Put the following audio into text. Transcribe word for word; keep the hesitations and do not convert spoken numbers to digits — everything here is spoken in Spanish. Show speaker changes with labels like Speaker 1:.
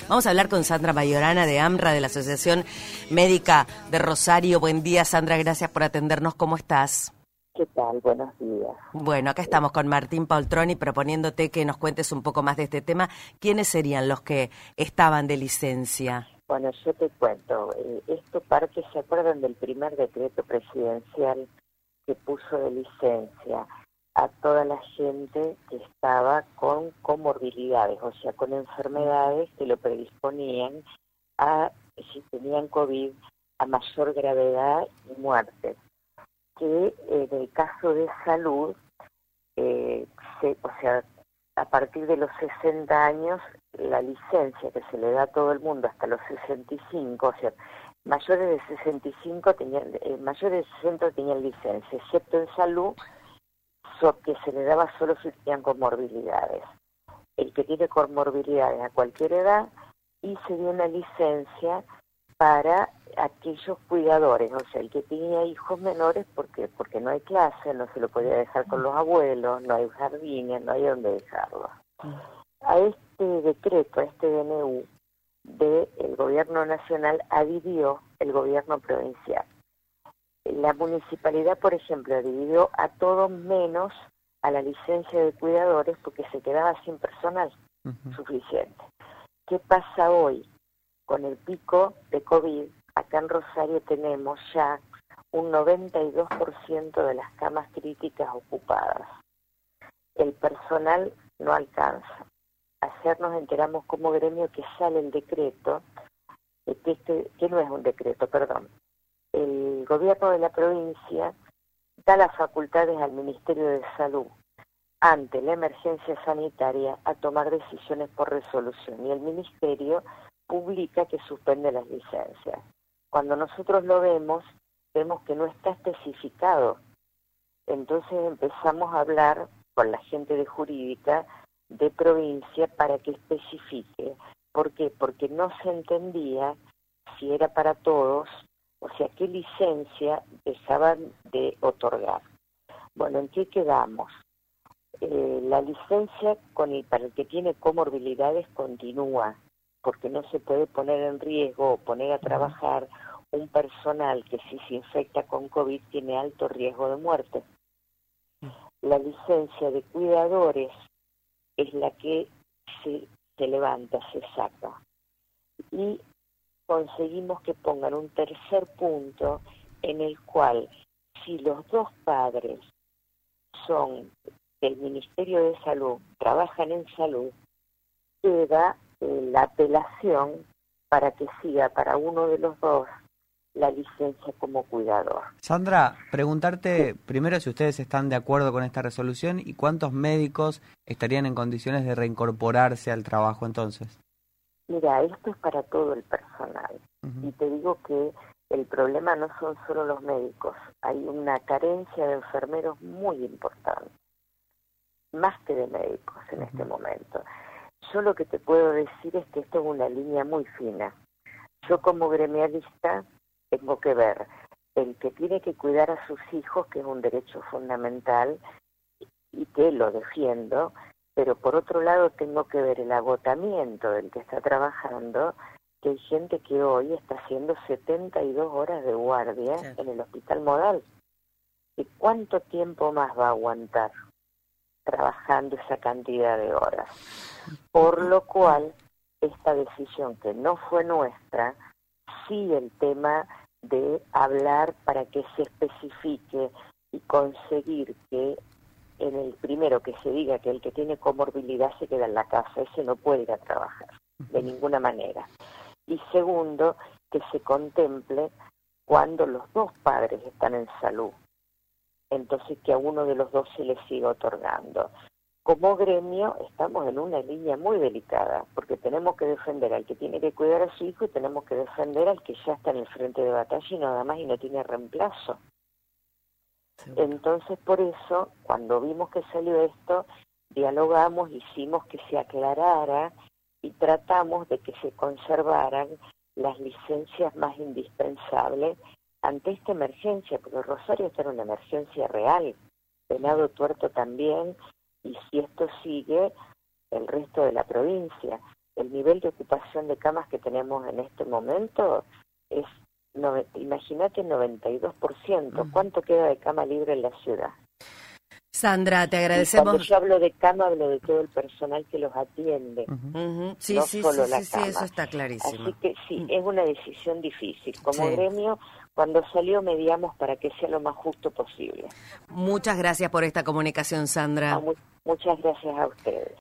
Speaker 1: Vamos a hablar con Sandra Mayorana de AMRA, de la Asociación Médica de Rosario. Buen día, Sandra, gracias por atendernos. ¿Cómo estás?
Speaker 2: ¿Qué tal? Buenos días.
Speaker 1: Bueno, acá estamos con Martín Paultroni proponiéndote que nos cuentes un poco más de este tema. ¿Quiénes serían los que estaban de licencia?
Speaker 2: Bueno, yo te cuento. Eh, esto parte, ¿se acuerdan del primer decreto presidencial que puso de licencia a toda la gente que estaba con comorbilidades, o sea, con enfermedades que lo predisponían a, si tenían COVID, a mayor gravedad y muerte? Que en el caso de salud, eh, se, o sea, a partir de los sesenta años, la licencia que se le da a todo el mundo hasta los sesenta y cinco, o sea, mayores de sesenta y cinco tenían, eh, mayores de sesenta tenían licencia, excepto en salud, so, que se le daba solo si tenían comorbilidades. El que tiene comorbilidades a cualquier edad, y se dio una licencia para aquellos cuidadores, o sea, el que tenía hijos menores, porque porque no hay clase, no se lo podía dejar con los abuelos, no hay jardines, no hay dónde dejarlo. A este decreto, a este D N U del gobierno nacional, adhirió el gobierno provincial. La municipalidad, por ejemplo, dividió a todos menos a la licencia de cuidadores porque se quedaba sin personal uh-huh. suficiente. ¿Qué pasa hoy? Con el pico de COVID, acá en Rosario tenemos ya un noventa y dos por ciento de las camas críticas ocupadas. El personal no alcanza. Ayer nos enteramos como gremio que sale el decreto, que, este, que no es un decreto, perdón. El gobierno de la provincia da las facultades al Ministerio de Salud ante la emergencia sanitaria a tomar decisiones por resolución, y el Ministerio publica que suspende las licencias. Cuando nosotros lo vemos, vemos que no está especificado. Entonces empezamos a hablar con la gente de jurídica de provincia para que especifique. ¿Por qué? Porque no se entendía si era para todos, o sea, qué licencia dejaban de otorgar. Bueno, ¿en qué quedamos? Eh, la licencia con el, para el que tiene comorbilidades continúa, porque no se puede poner en riesgo o poner a trabajar un personal que si se infecta con COVID tiene alto riesgo de muerte. La licencia de cuidadores es la que se, se levanta, se saca. Y conseguimos que pongan un tercer punto en el cual, si los dos padres son del Ministerio de Salud, trabajan en salud, queda la apelación para que siga para uno de los dos la licencia como cuidador.
Speaker 3: Sandra, preguntarte primero si ustedes están de acuerdo con esta resolución y cuántos médicos estarían en condiciones de reincorporarse al trabajo entonces.
Speaker 2: Mira, esto es para todo el personal. Uh-huh. Y te digo que el problema no son solo los médicos, hay una carencia de enfermeros muy importante, más que de médicos en uh-huh. este momento. Yo lo que te puedo decir es que esto es una línea muy fina. Yo como gremialista tengo que ver el que tiene que cuidar a sus hijos, que es un derecho fundamental y que lo defiendo, pero por otro lado tengo que ver el agotamiento del que está trabajando, que hay gente que hoy está haciendo setenta y dos horas de guardia sí. en el Hospital Modal. ¿Y cuánto tiempo más va a aguantar trabajando esa cantidad de horas? Por lo cual, esta decisión que no fue nuestra, sí el tema de hablar para que se especifique y conseguir que en el primero que se diga que el que tiene comorbilidad se queda en la casa, ese no puede ir a trabajar de ninguna manera. Y segundo, que se contemple cuando los dos padres están en salud, entonces que a uno de los dos se le siga otorgando. Como gremio estamos en una línea muy delicada, porque tenemos que defender al que tiene que cuidar a su hijo y tenemos que defender al que ya está en el frente de batalla y nada más y no tiene reemplazo. Seguro. Entonces, por eso, cuando vimos que salió esto, dialogamos, hicimos que se aclarara y tratamos de que se conservaran las licencias más indispensables ante esta emergencia, porque Rosario está en una emergencia real, Venado Tuerto también, y si esto sigue, el resto de la provincia. el nivel de ocupación de camas que tenemos en este momento es, no, imagínate, noventa y dos por ciento. ¿Cuánto queda de cama libre en la ciudad?
Speaker 1: Sandra, te
Speaker 2: Y
Speaker 1: agradecemos.
Speaker 2: cuando yo hablo de cama, hablo de todo el personal que los atiende.
Speaker 1: Uh-huh. Uh-huh. Sí,
Speaker 2: no
Speaker 1: sí,
Speaker 2: solo
Speaker 1: sí,
Speaker 2: la
Speaker 1: sí, sí,
Speaker 2: cama.
Speaker 1: eso está clarísimo.
Speaker 2: Así que sí, es una decisión difícil. Como
Speaker 1: Sí.
Speaker 2: gremio, cuando salió mediamos para que sea lo más justo posible.
Speaker 1: Muchas gracias por esta comunicación, Sandra.
Speaker 2: Ah, mu- muchas gracias a ustedes.